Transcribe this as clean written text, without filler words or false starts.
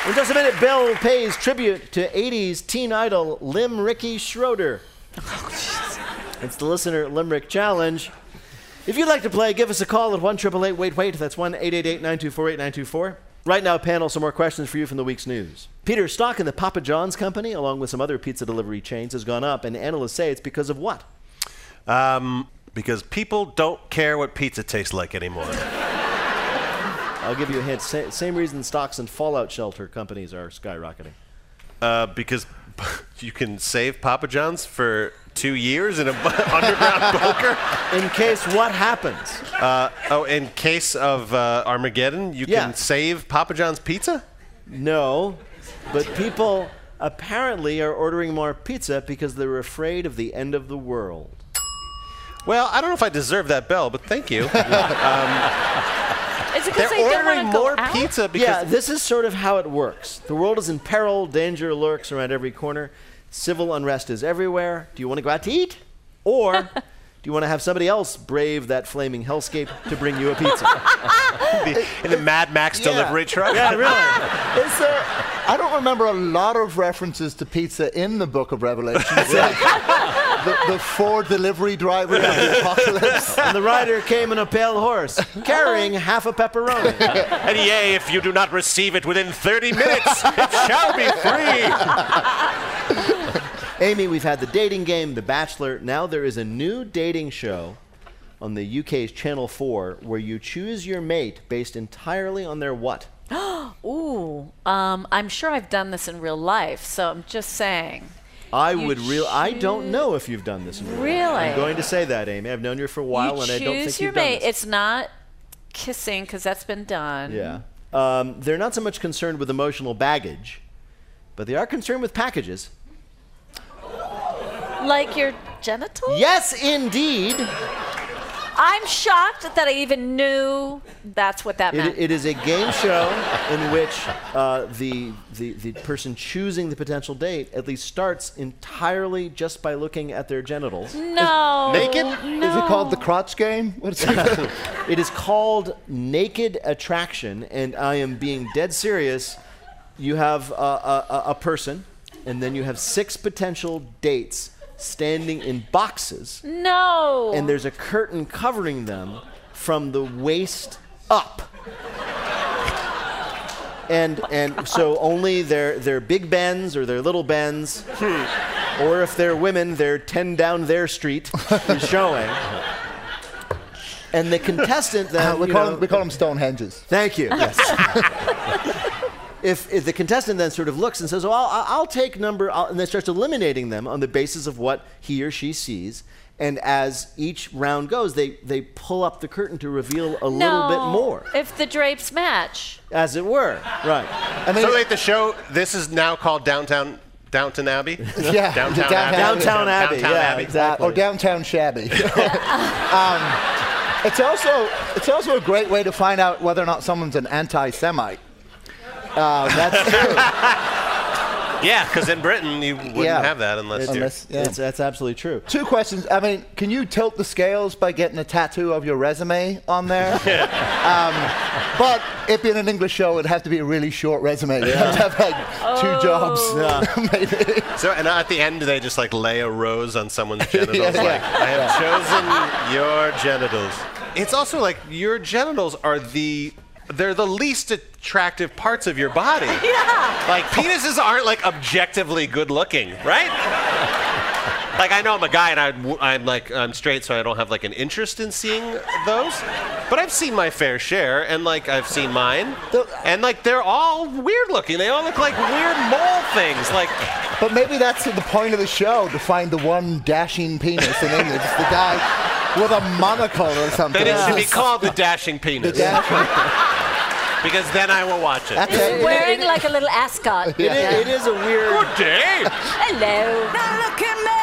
In just a minute, Bill pays tribute to 80s teen idol Limericky Schroeder. It's the Listener Limerick Challenge. If you'd like to play, give us a call at 1-888-WAIT-WAIT. That's 1-888-924-8924. Right now, panel, some more questions for you from the week's news. Peter, stock in the Papa John's company, along with some other pizza delivery chains, has gone up, and analysts say it's because of what? Because people don't care what pizza tastes like anymore. I'll give you a hint. Same reason stocks in fallout shelter companies are skyrocketing. Because you can save Papa John's for 2 years in an underground bunker. In case what happens? In case of Armageddon, you can save Papa John's pizza? No, but people apparently are ordering more pizza because they're afraid of the end of the world. Well, I don't know if I deserve that bell, but thank you. Is it because they don't want to go more out? pizza because Yeah, this is sort of how it works. The world is in peril. Danger lurks around every corner. Civil unrest is everywhere. Do you want to go out to eat? Or do you want to have somebody else brave that flaming hellscape to bring you a pizza? in the Mad Max delivery truck. Yeah, really. I don't remember a lot of references to pizza in the Book of Revelation. The 4 delivery drivers of the apocalypse. And the rider came on a pale horse, carrying half a pepperoni. And yea, if you do not receive it within 30 minutes, it shall be free. Amy, we've had the dating game, The Bachelor. Now there is a new dating show on the UK's Channel 4 where you choose your mate based entirely on their what? Ooh, I'm sure I've done this in real life, so I'm just saying. I don't know if you've done this in real life. Really? I'm going to say that, Amy. I've known you for a while, and I don't think you've done this. It's not kissing, because that's been done. Yeah. They're not so much concerned with emotional baggage, but they are concerned with packages. Like your genitals? Yes, indeed. I'm shocked that I even knew that's what that meant. It is a game show in which the person choosing the potential date at least starts entirely just by looking at their genitals. No. Naked? No. Is it called the crotch game? What's it? It is called Naked Attraction, and I am being dead serious. You have a person, and then you have 6 potential dates standing in boxes. No. And there's a curtain covering them from the waist up. And so only their big Bens or their little Bens, or if they're women, their 10 down their street is showing. And the contestant then, we call them Stonehenges. Thank you. Yes. If the contestant then sort of looks and says, well, I'll take and then starts eliminating them on the basis of what he or she sees. And as each round goes, they pull up the curtain to reveal a little bit more. If the drapes match. As it were. Right. I mean, So like the show, this is now called Downton Abbey? Yeah. Downtown Abbey. Downtown Abbey. Downtown Yeah, Abbey. exactly. Or downtown shabby. It's also a great way to find out whether or not someone's an anti-Semite. That's true. Yeah, because in Britain you wouldn't have that unless That's absolutely true. 2 questions. I mean, can you tilt the scales by getting a tattoo of your resume on there? But if in an English show, it'd have to be a really short resume. You have to have like 2 jobs. Maybe. So, and at the end, they just like lay a rose on someone's genitals. Yeah. Like, I have chosen your genitals. It's also like your genitals are they're the least attractive parts of your body. Yeah. Like penises aren't like objectively good looking, right? Like I know I'm a guy and I'm straight, so I don't have like an interest in seeing those. But I've seen my fair share, and like I've seen mine, and like they're all weird looking. They all look like weird mole things. Like, But maybe that's the point of the show, to find the one dashing penis in England. It's the guy with a monocle or something. then it should be called the dashing penis. Because then I will watch it. That's Wearing like a little ascot. It is a weird... Good day. Hello. Now look at me.